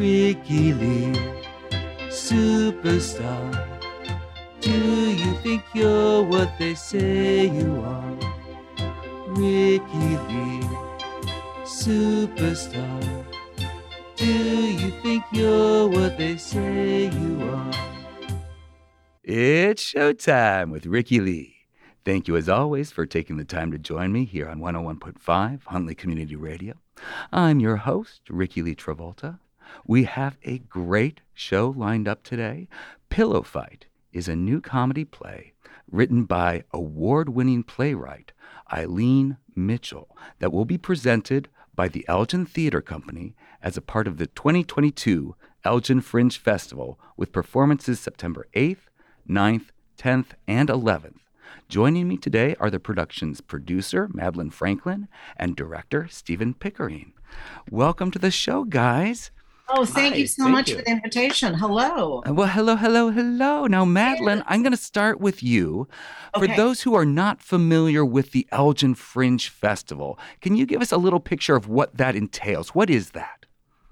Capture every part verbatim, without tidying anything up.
Ricky Lee, superstar. Do you think you're what they say you are? Ricky Lee, superstar. Do you think you're what they say you are? It's showtime with Ricky Lee. Thank you as always for taking the time to join me here on one oh one point five Huntley Community Radio. I'm your host, Ricky Lee Travolta. We have a great show lined up today. Pillow Fight is a new comedy play written by award-winning playwright Eileen Mitchell that will be presented by the Elgin Theater Company as a part of the twenty twenty-two Elgin Fringe Festival with performances September eighth, ninth, tenth, and eleventh. Joining me today are the production's producer, Madeline Franklin, and director, Stephen Pickering. Welcome to the show, guys. Oh, thank Hi, you so thank much you. for the invitation. Hello. Uh, Well, hello, hello, hello. Now, Madeline, I'm going to start with you. For Okay. those who are not familiar with the Elgin Fringe Festival, can you give us a little picture of what that entails? What is that?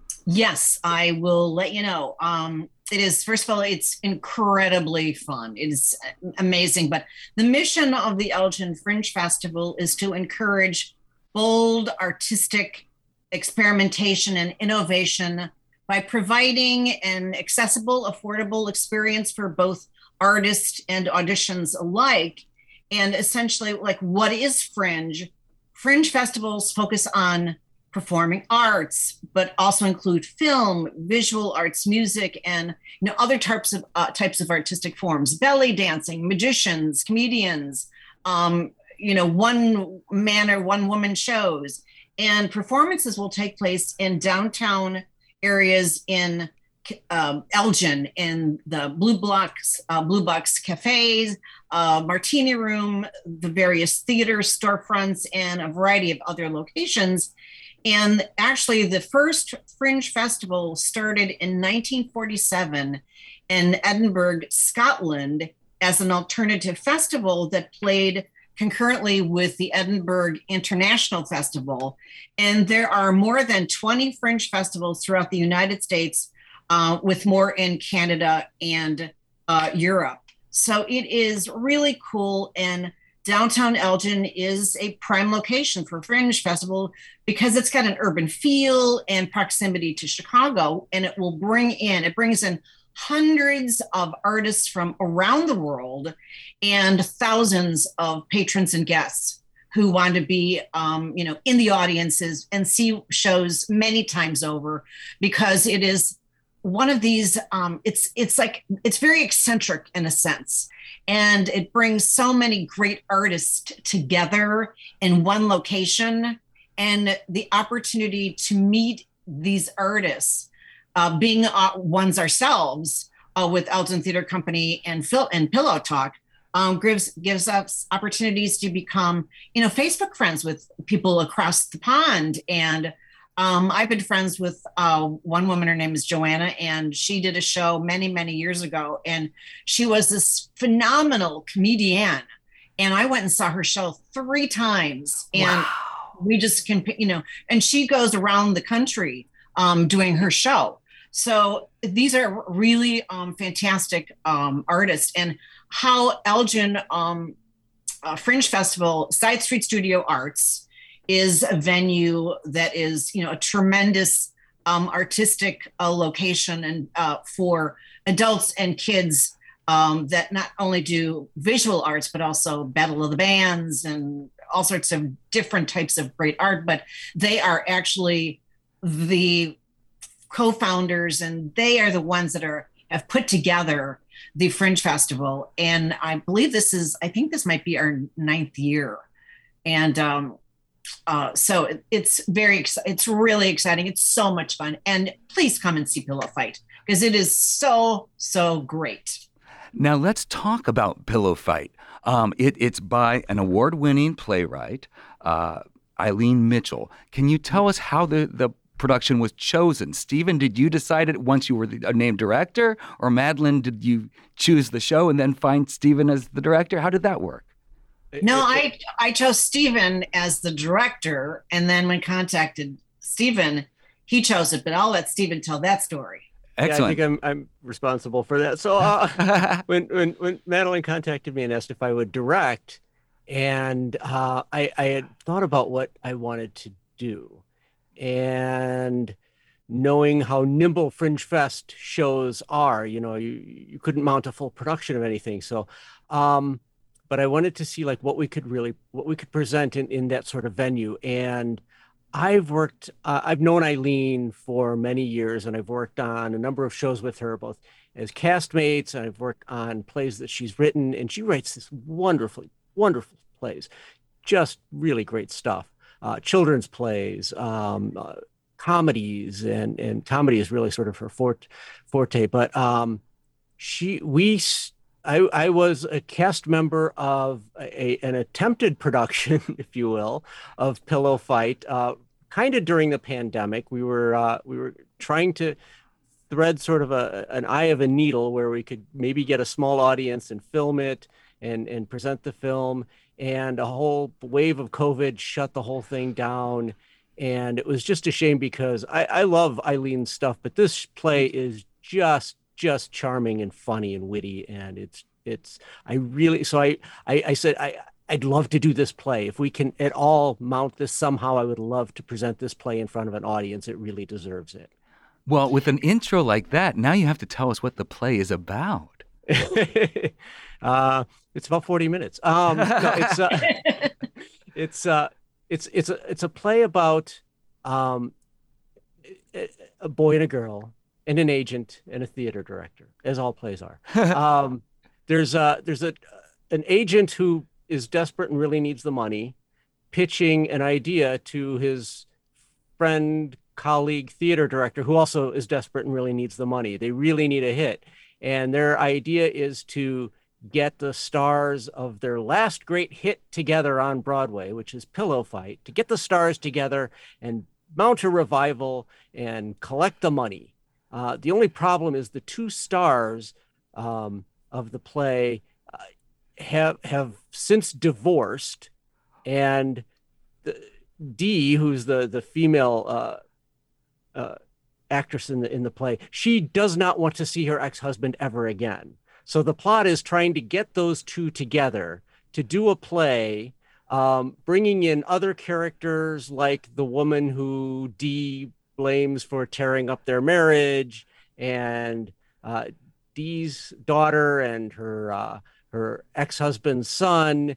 Yes, I will let you know. Um, it is, first of all, it's incredibly fun. It is amazing. But the mission of the Elgin Fringe Festival is to encourage bold, artistic experimentation and innovation by providing an accessible, affordable experience for both artists and auditions alike. And essentially, like, what is Fringe? Fringe festivals focus on performing arts, but also include film, visual arts, music, and you know other types of uh, types of artistic forms: belly dancing, magicians, comedians, um, you know, one man or one woman shows. And performances will take place in downtown areas in um, Elgin, in the Blue Box, uh, Blue Box cafes, uh, Martini Room, the various theaters, storefronts, and a variety of other locations. And actually, the first Fringe Festival started in nineteen forty-seven in Edinburgh, Scotland, as an alternative festival that played concurrently with the Edinburgh International Festival. And there are more than twenty Fringe festivals throughout the United States, uh, with more in Canada and uh, Europe. So it is really cool. And downtown Elgin is a prime location for Fringe Festival because it's got an urban feel and proximity to Chicago, and it will bring in, it brings in hundreds of artists from around the world and thousands of patrons and guests who want to be, um, you know, in the audiences and see shows many times over, because it is one of these, um, it's it's like, it's very eccentric in a sense. And it brings so many great artists t- together in one location, and the opportunity to meet these artists, uh, being uh, ones ourselves uh, with Elgin Theater Company and Phil and Pillow Talk, um, gives gives us opportunities to become, you know, Facebook friends with people across the pond. And um, I've been friends with uh, one woman, her name is Joanna, and she did a show many, many years ago. And she was this phenomenal comedian. And I went and saw her show three times. And Wow. we just can, you know, and she goes around the country um, doing her show. So these are really um, fantastic um, artists. And how Elgin um, uh, Fringe Festival, Side Street Studio Arts, is a venue that is, you know, a tremendous um, artistic uh, location and uh, for adults and kids um, that not only do visual arts, but also Battle of the Bands and all sorts of different types of great art. But they are actually the co-founders, and they are the ones that are have put together the Fringe Festival. And I believe this is, I think this might be our ninth year. And um, uh, so it, it's very, ex- it's really exciting. It's so much fun. And please come and see Pillow Fight, because it is so, so great. Now let's talk about Pillow Fight. Um, it, it's by an award-winning playwright, uh, Eileen Mitchell. Can you tell us how the, the production was chosen? Stephen, did you decide it once you were the, a named director, or Madeline, did you choose the show and then find Stephen as the director? How did that work? No, I I chose Stephen as the director, and then when contacted Stephen, he chose it, but I'll let Stephen tell that story. Excellent. Yeah, I think I'm I'm responsible for that. So uh, when when when Madeline contacted me and asked if I would direct, and uh, I I had thought about what I wanted to do, and knowing how nimble Fringe Fest shows are, you know, you you couldn't mount a full production of anything. So, um, but I wanted to see like what we could really what we could present in in that sort of venue. And I've worked, uh, I've known Eileen for many years, and I've worked on a number of shows with her, both as castmates, and I've worked on plays that she's written, and she writes this wonderfully, wonderful plays, just really great stuff. Uh, children's plays, um, uh, comedies, and and comedy is really sort of her forte. forte. But um, she, we, I, I was a cast member of a, an attempted production, if you will, of Pillow Fight, uh, kind of during the pandemic. We were uh, we were trying to thread sort of a an eye of a needle where we could maybe get a small audience and film it and and present the film. And a whole wave of COVID shut the whole thing down. And it was just a shame because I, I love Eileen's stuff, but this play is just just charming and funny and witty, and it's it's I really so I I, I said I I'd love to do this play. If we can at all mount this somehow, I would love to present this play in front of an audience. It really deserves it. Well, with an intro like that, now you have to tell us what the play is about. uh, it's about forty minutes. Um, no, it's uh, it's uh, it's it's a it's a play about um, a boy and a girl, and an agent and a theater director, as all plays are. Um, there's a there's a an agent who is desperate and really needs the money, pitching an idea to his friend, colleague, theater director, who also is desperate and really needs the money. They really need a hit, and their idea is to get the stars of their last great hit together on Broadway, which is Pillow Fight, to get the stars together and mount a revival and collect the money. Uh, the only problem is the two stars um, of the play uh, have have since divorced, and the, Dee, who's the the female uh, uh, actress in the in the play, she does not want to see her ex-husband ever again. So the plot is trying to get those two together to do a play, um, bringing in other characters like the woman who Dee blames for tearing up their marriage, and uh, Dee's daughter and her uh, her ex-husband's son,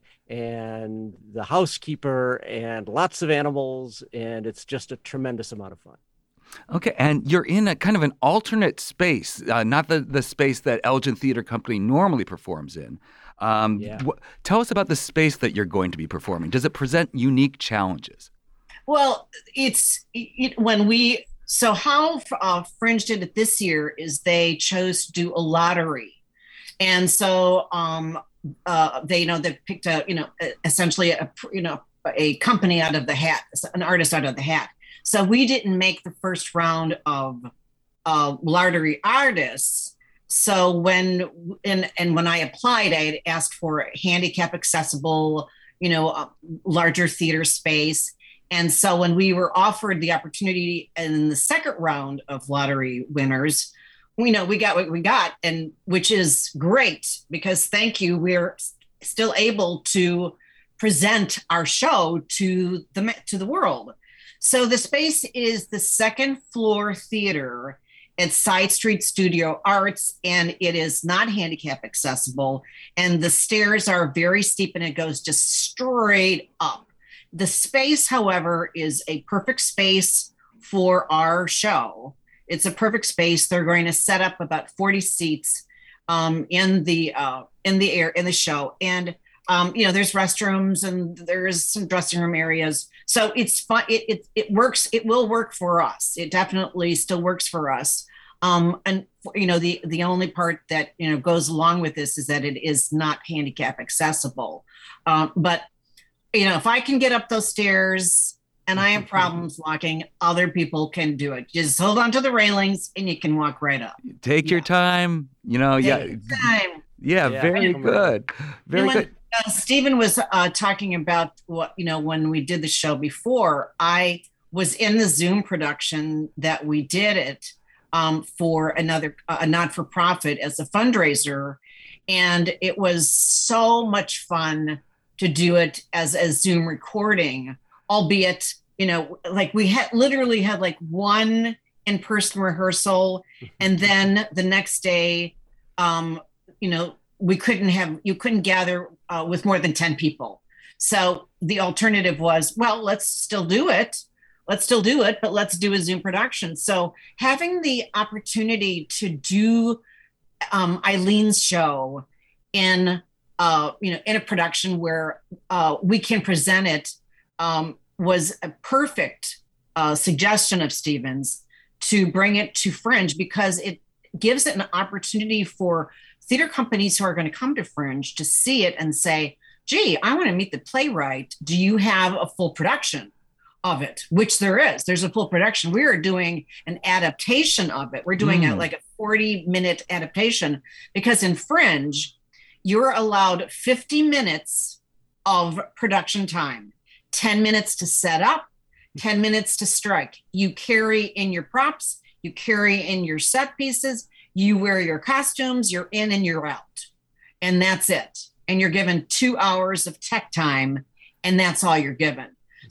and the housekeeper, and lots of animals, and it's just a tremendous amount of fun. Okay, and you're in a kind of an alternate space, uh, not the, the space that Elgin Theater Company normally performs in. Um, Yeah. wh- tell us about the space that you're going to be performing. Does it present unique challenges? Well, it's it, when we so how uh, Fringe did it this year is they chose to do a lottery, and so um, uh, they you know they picked a you know essentially a you know a company out of the hat, an artist out of the hat. So we didn't make the first round of uh, lottery artists. So when and and when I applied, I had asked for handicap accessible, you know, uh, larger theater space. And so when we were offered the opportunity in the second round of lottery winners, we know we got what we got, and which is great because thank you, we're still able to present our show to the to the world. So the space is the second floor theater at Side Street Studio Arts, and it is not handicap accessible. And the stairs are very steep, and it goes just straight up. The space, however, is a perfect space for our show. It's a perfect space. They're going to set up about forty seats um, in the uh, in the air in the show, and um, you know, there's restrooms and there's some dressing room areas. So it's fun. It, it it works. It will work for us. It definitely still works for us. Um, and you know, the the only part that you know goes along with this is that it is not handicap accessible. Um, but you know, if I can get up those stairs and I have problems walking, other people can do it. Just hold on to the railings and you can walk right up. Take your Yeah. time. You know, Take yeah, your time. yeah, Yeah. very good, very And when, good. Uh, Stephen was uh, talking about what, you know, when we did the show before, I was in the Zoom production that we did it um, for another, a not-for-profit as a fundraiser. And it was so much fun to do it as a Zoom recording, albeit, you know, like we had literally had like one in-person rehearsal. And then the next day, um, you know, we couldn't have, you couldn't gather uh, with more than ten people. So the alternative was, well, let's still do it. Let's still do it, but let's do a Zoom production. So having the opportunity to do um, Eileen's show in, uh, you know, in a production where uh, we can present it um, was a perfect uh, suggestion of Stephen's to bring it to Fringe, because it gives it an opportunity for theater companies who are going to come to Fringe to see it and say, gee, I want to meet the playwright. Do you have a full production of it? Which there is. There's a full production. We are doing an adaptation of it. We're doing mm. a, like a forty minute adaptation, because in Fringe, you're allowed fifty minutes of production time, ten minutes to set up, ten minutes to strike. You carry in your props, you carry in your set pieces, you wear your costumes, you're in and you're out. And that's it. And you're given two hours of tech time, and that's all you're given.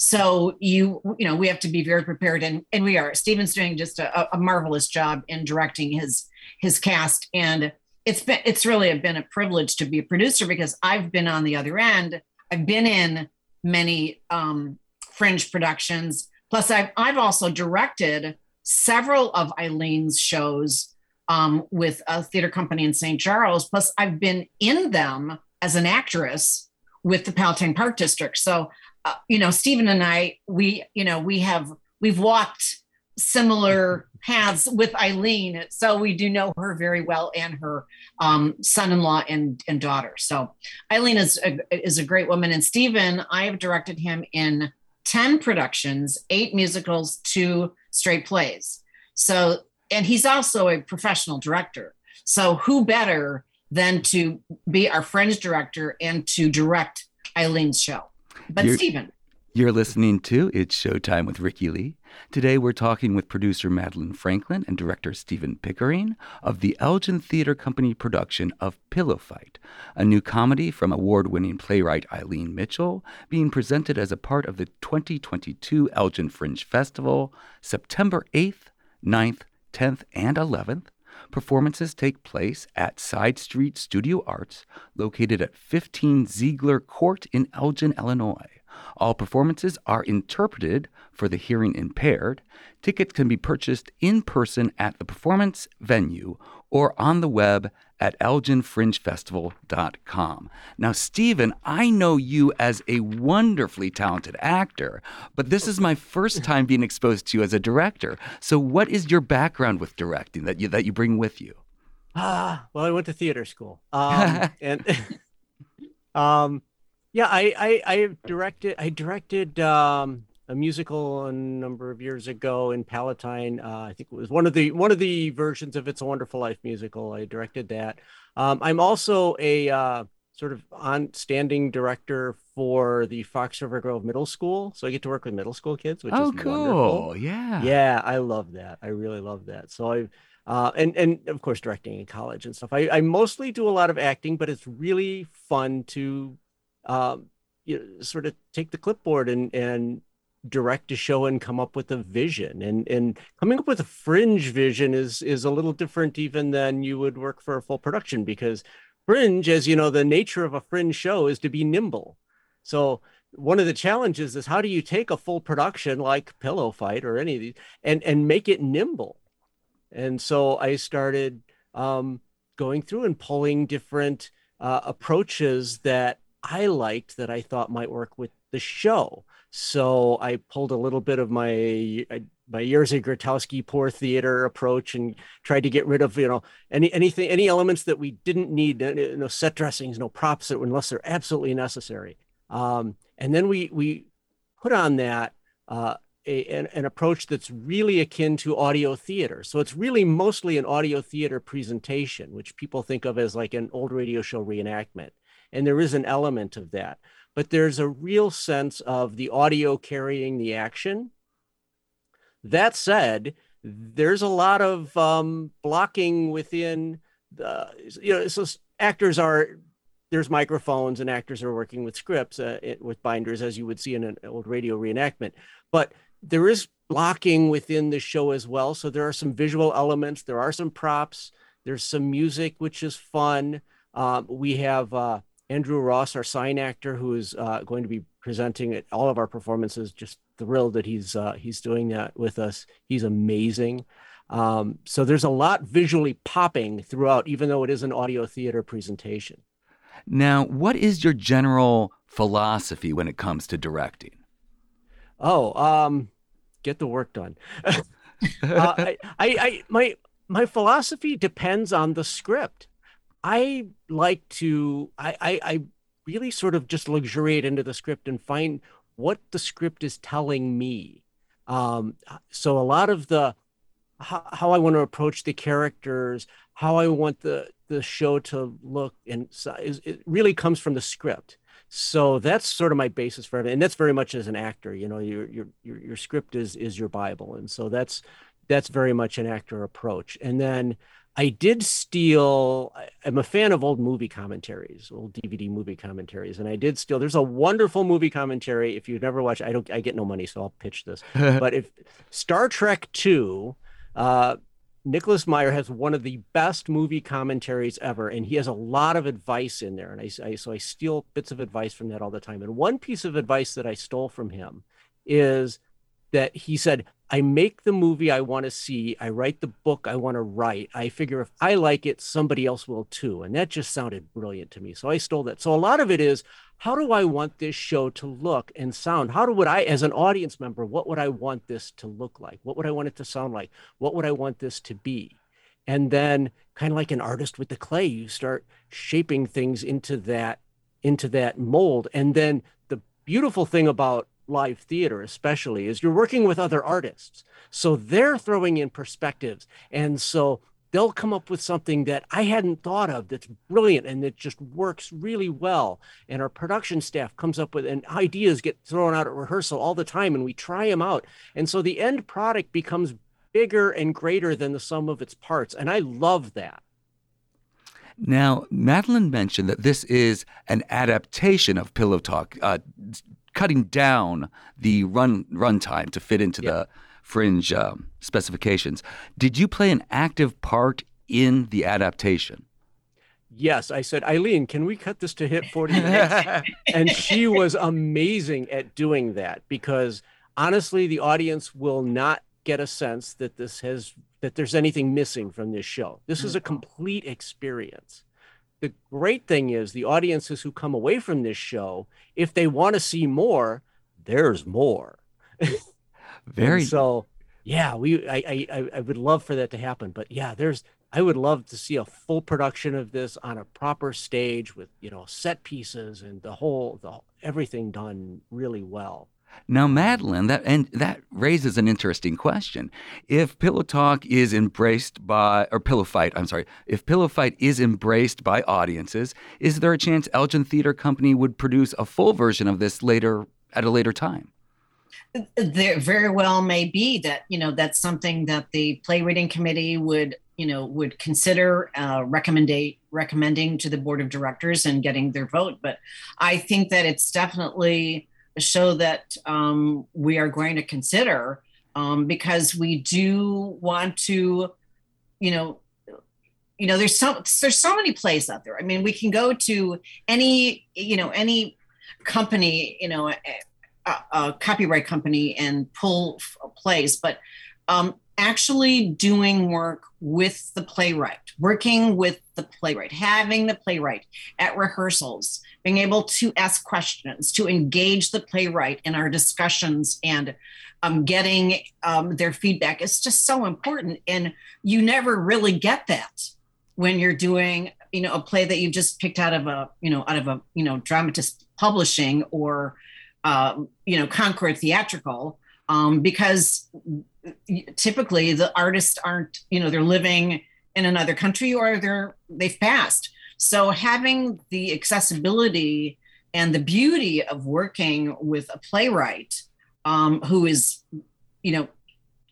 So you, you know, we have to be very prepared, and, and we are. Stephen's doing just a, a marvelous job in directing his his cast, and it's been it's really been a privilege to be a producer, because I've been on the other end. I've been in many um, Fringe productions. Plus, I've I've also directed several of Eileen's shows um, with a theater company in Saint Charles. Plus, I've been in them as an actress with the Palatine Park District. So, uh, you know, Stephen and I, we, you know, we have, we've walked similar paths with Eileen. So we do know her very well, and her um, son-in-law and, and daughter. So Eileen is a, is a great woman. And Stephen, I have directed him in ten productions, eight musicals, two straight plays. So, and he's also a professional director. So who better than to be our Fringe director and to direct Eileen's show? But you're, Stephen. You're listening to It's Showtime with Ricki Lee. Today we're talking with producer Madeline Franklin and director Stephen Pickering of the Elgin Theater Company production of Pillow Fight, a new comedy from award-winning playwright Eileen Mitchell, being presented as a part of the twenty twenty-two Elgin Fringe Festival, September eighth, ninth, tenth, and eleventh. Performances take place at Side Street Studio Arts, located at fifteen Ziegler Court in Elgin, Illinois. All performances are interpreted for the hearing impaired. Tickets can be purchased in person at the performance venue or on the web at elgin fringe festival dot com. Now, Stephen, I know you as a wonderfully talented actor, but this is my first time being exposed to you as a director. So what is your background with directing that you that you bring with you? Ah, well, I went to theater school. Um, and um, yeah, I, I, I directed, I directed um, a musical a number of years ago in Palatine. Uh, I think it was one of the one of the versions of It's a Wonderful Life musical. I directed that. Um, I'm also a uh, sort of on standing director for the Fox River Grove Middle School, so I get to work with middle school kids, which oh, is cool. wonderful. Yeah, yeah, I love that. I really love that. So I. Uh, and, and of course, directing in college and stuff. I, I mostly do a lot of acting, but it's really fun to um, you know, sort of take the clipboard and, and direct a show and come up with a vision. And, and coming up with a Fringe vision is, is a little different even than you would work for a full production, because Fringe, as you know, the nature of a Fringe show is to be nimble. So one of the challenges is, how do you take a full production like Pillow Fight or any of these and, and make it nimble? And so I started um, going through and pulling different uh, approaches that I liked that I thought might work with the show. So I pulled a little bit of my my Jerzy Grotowski poor theater approach and tried to get rid of, you know, any anything, any elements that we didn't need, no set dressings, no props, that unless they're absolutely necessary. Um, and then we we put on that uh, A, an, an approach that's really akin to audio theater. So it's really mostly an audio theater presentation, which people think of as like an old radio show reenactment. And there is an element of that, but there's a real sense of the audio carrying the action That said, there's a lot of um, blocking within the, you know, so actors are, there's microphones and actors are working with scripts, uh, it, with binders, as you would see in an old radio reenactment. But there is blocking within the show as well. So there are some visual elements, there are some props, there's some music, which is fun. Um, we have uh, Andrew Ross, our sign actor, who is uh, going to be presenting at all of our performances. Just thrilled that he's uh, he's doing that with us. He's amazing. Um, so there's a lot visually popping throughout, even though it is an audio theater presentation. Now, what is your general philosophy when it comes to directing? Oh, um, get the work done. uh, I, I, I, my my philosophy depends on the script. I like to, I, I, I really sort of just luxuriate into the script and find what the script is telling me. Um, so a lot of the, how, how I want to approach the characters, how I want the, the show to look, and so it really comes from the script. So that's sort of my basis for it. And that's very much as an actor, you know, your, your, your, your script is, is your Bible. And so that's, that's very much an actor approach. And then I did steal, I'm a fan of old movie commentaries, old D V D movie commentaries. And I did steal, there's a wonderful movie commentary. If you've never watched, I don't, I get no money, so I'll pitch this. But if Star Trek two, uh, Nicholas Meyer has one of the best movie commentaries ever. And he has a lot of advice in there. And I, I so I steal bits of advice from that all the time. And one piece of advice that I stole from him is that he said, I make the movie I want to see. I write the book I want to write. I figure if I like it, somebody else will too. And that just sounded brilliant to me. So I stole that. So a lot of it is, how do I want this show to look and sound? How do would I, as an audience member, what would I want this to look like? What would I want it to sound like? What would I want this to be? And then, kind of like an artist with the clay, you start shaping things into that, into that mold. And then the beautiful thing about live theater especially is you're working with other artists, so they're throwing in perspectives, and so they'll come up with something that I hadn't thought of that's brilliant and that just works really well. And our production staff comes up with, and ideas get thrown out at rehearsal all the time, and we try them out, and so the end product becomes bigger and greater than the sum of its parts, and I love that. Now, Madeline mentioned that this is an adaptation of Pillow Talk, uh, cutting down the run run time to fit into yep. the Fringe um, specifications. Did you play an active part in the adaptation? Yes, I said, Eileen, can we cut this to hit forty minutes? And she was amazing at doing that, because honestly, the audience will not get a sense that this has that there's anything missing from this show. This is a complete experience. The great thing is the audiences who come away from this show, if they want to see more, there's more. Very so, yeah, we I, I I would love for that to happen. But yeah, there's I would love to see a full production of this on a proper stage with, you know, set pieces and the whole the everything done really well. Now, Madeline, that and that raises an interesting question. If Pillow Talk is embraced by, or Pillow Fight, I'm sorry, if Pillow Fight is embraced by audiences, is there a chance Elgin Theater Company would produce a full version of this later at a later time? There very well may be that, you know, that's something that the playwriting committee would, you know, would consider uh, recommendate recommending to the board of directors and getting their vote. But I think that it's definitely a show that um, we are going to consider um, because we do want to, you know, you know, there's so there's so many plays out there. I mean, we can go to any, you know, any company, you know, a, a copyright company and pull plays, but um, actually doing work with the playwright, working with the playwright, having the playwright at rehearsals, being able to ask questions, to engage the playwright in our discussions and um, getting um, their feedback is just so important. And you never really get that when you're doing, you know, a play that you just picked out of a, you know, out of a, you know, Dramatist Publishing or, uh, you know, Concord Theatrical, um, because typically the artists aren't, you know, they're living in another country or they're, they've passed. So having the accessibility and the beauty of working with a playwright um, who is, you know,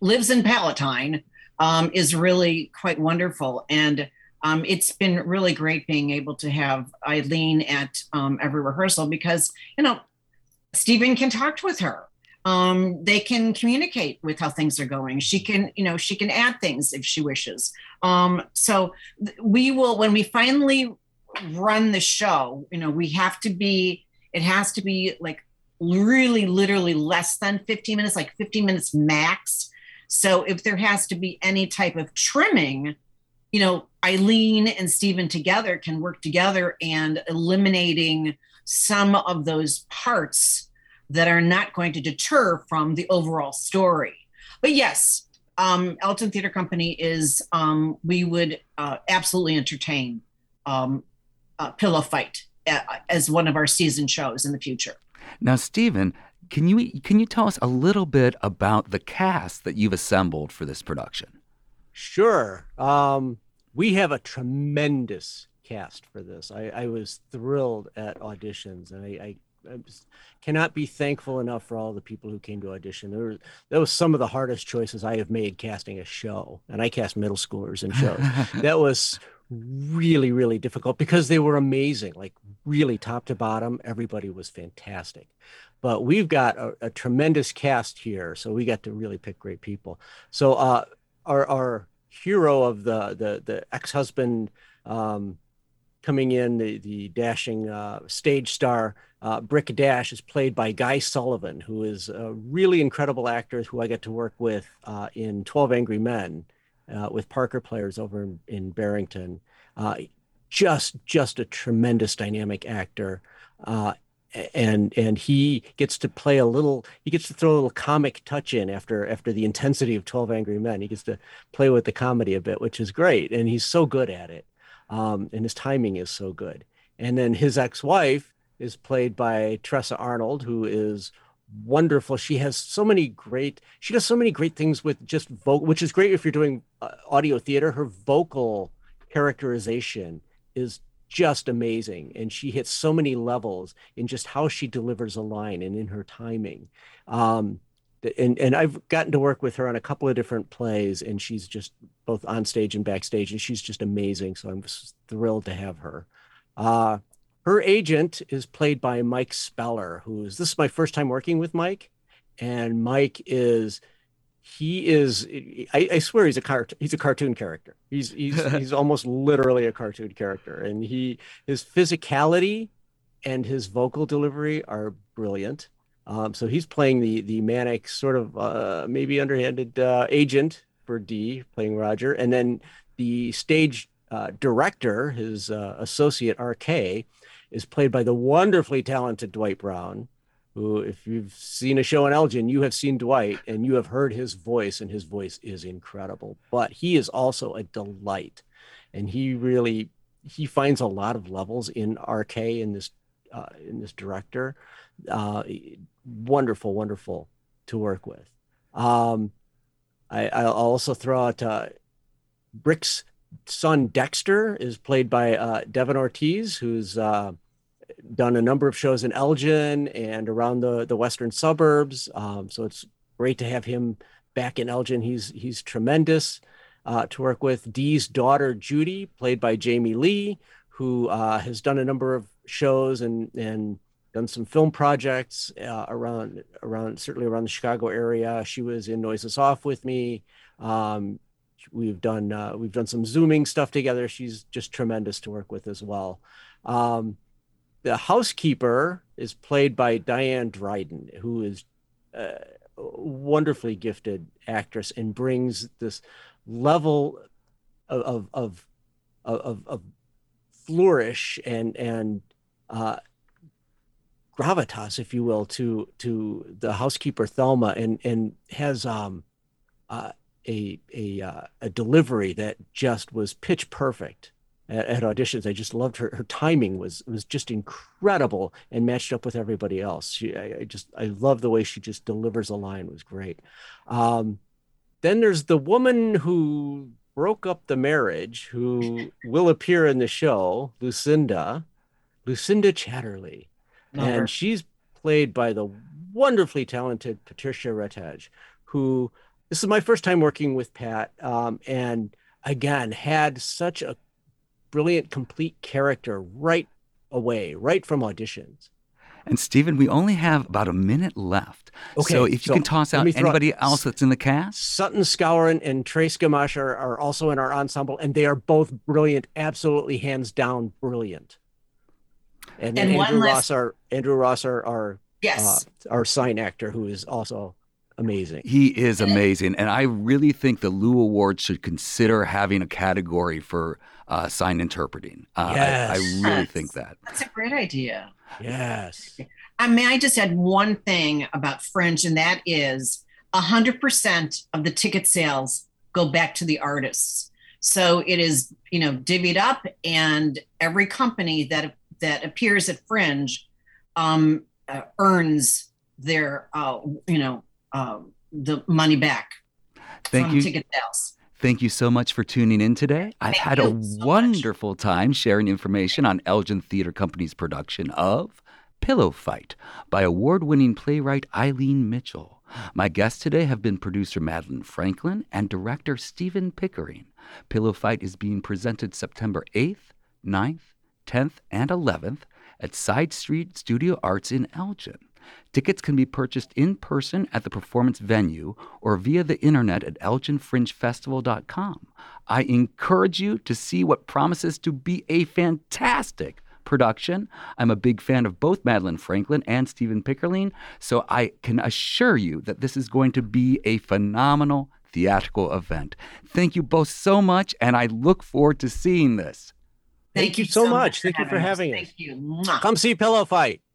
lives in Palatine, um, is really quite wonderful. And um, it's been really great being able to have Eileen at um, every rehearsal because, you know, Stephen can talk with her. Um, they can communicate with how things are going. She can, you know, she can add things if she wishes. Um, so we will, when we finally run the show, you know, we have to be, it has to be like really literally less than fifteen minutes, like fifteen minutes max. So if there has to be any type of trimming, you know, Eileen and Stephen together can work together and eliminating some of those parts that are not going to deter from the overall story. But yes, um, Elton Theater Company is, um, we would uh, absolutely entertain um, uh, Pillow Fight as one of our season shows in the future. Now, Stephen, can you can you tell us a little bit about the cast that you've assembled for this production? Sure. Um, we have a tremendous cast for this. I, I was thrilled at auditions, and I, I I just cannot be thankful enough for all the people who came to audition. There was, that was some of the hardest choices I have made casting a show, and I cast middle schoolers in shows. That was really, really difficult because they were amazing, like really top to bottom. Everybody was fantastic. But we've got a, a tremendous cast here, so we got to really pick great people. So uh, our our hero of the the the ex-husband um, coming in, the the dashing uh, stage star. Uh, Brick Dash is played by Guy Sullivan, who is a really incredible actor who I get to work with uh, in twelve Angry Men uh, with Parker Players over in, in Barrington. Uh, just, just a tremendous dynamic actor. Uh, and and he gets to play a little, he gets to throw a little comic touch in after, after the intensity of twelve Angry Men. He gets to play with the comedy a bit, which is great. And he's so good at it. Um, and his timing is so good. And then his ex-wife is played by Tressa Arnold, who is wonderful. She has so many great, she does so many great things with just vocal, which is great if you're doing uh, audio theater. Her vocal characterization is just amazing. And she hits so many levels in just how she delivers a line and in her timing. Um, and, and I've gotten to work with her on a couple of different plays, and she's just both on stage and backstage, and she's just amazing. So I'm just thrilled to have her. Uh, Her agent is played by Mike Speller, who is, this is my first time working with Mike. And Mike is, he is, I, I swear he's a cart, he's a cartoon character. He's, he's, he's almost literally a cartoon character. And he, his physicality and his vocal delivery are brilliant. Um, so he's playing the, the manic sort of uh, maybe underhanded uh, agent for D, playing Roger. And then the stage uh, director, his uh, associate R K, is played by the wonderfully talented Dwight Brown, who, if you've seen a show on Elgin, you have seen Dwight and you have heard his voice, and his voice is incredible. But he is also a delight, and he really, he finds a lot of levels in R K, in this uh, in this director. Uh, wonderful, wonderful to work with. Um, I, I'll also throw out uh, Brick's son Dexter is played by uh, Devin Ortiz, who's uh, done a number of shows in Elgin and around the, the western suburbs. Um, so it's great to have him back in Elgin. He's he's tremendous uh, to work with. Dee's daughter Judy, played by Jamie Lee, who uh, has done a number of shows and and done some film projects uh, around around certainly around the Chicago area. She was in Noises Off with me. Um, We've done uh, we've done some Zooming stuff together. She's just tremendous to work with as well. Um, the housekeeper is played by Diane Dryden, who is a wonderfully gifted actress and brings this level of of of, of, of flourish and and uh, gravitas, if you will, to to the housekeeper Thelma, and and has um, uh, a a uh, a delivery that just was pitch perfect at, at auditions. I just loved her. Her timing was was just incredible and matched up with everybody else. She, I, I just I love the way she just delivers a line. It was great. Um, then there's the woman who broke up the marriage, who will appear in the show, Lucinda, Lucinda Chatterley, Love and her. She's played by the wonderfully talented Patricia Rettage, who this is my first time working with Pat, um, and again, had such a brilliant, complete character right away, right from auditions. And Stephen, we only have about a minute left. Okay, so if you so can toss out anybody else that's in the cast. Sutton Scourin and Trace Gamache are, are also in our ensemble, and they are both brilliant, absolutely hands down brilliant. And, And then one Andrew last- Ross, our Andrew Ross, our our, Yes. uh, our sign actor, who is also amazing. He is amazing. And I really think the Lou Awards should consider having a category for uh, sign interpreting. Uh, Yes. I, I really Yes. think that. That's a great idea. Yes. I mean, I just add one thing about Fringe, and that is one hundred percent of the ticket sales go back to the artists. So it is, you know, divvied up, and every company that that appears at Fringe um, uh, earns their, uh, you know, uh, the money back Thank from you. ticket sales. Thank you so much for tuning in today. I've Thank had a you so much. wonderful time sharing information on Elgin Theater Company's production of Pillow Fight by award-winning playwright Eileen Mitchell. My guests today have been producer Madeline Franklin and director Stephen Pickering. Pillow Fight is being presented September eighth, ninth, tenth, and eleventh at Side Street Studio Arts in Elgin. Tickets can be purchased in person at the performance venue or via the internet at elgin fringe festival dot com. I encourage you to see what promises to be a fantastic production. I'm a big fan of both Madeline Franklin and Stephen Pickering, so I can assure you that this is going to be a phenomenal theatrical event. Thank you both so much, and I look forward to seeing this. Thank you so much. Thank you for having us. Thank you. Mwah. Come see Pillow Fight.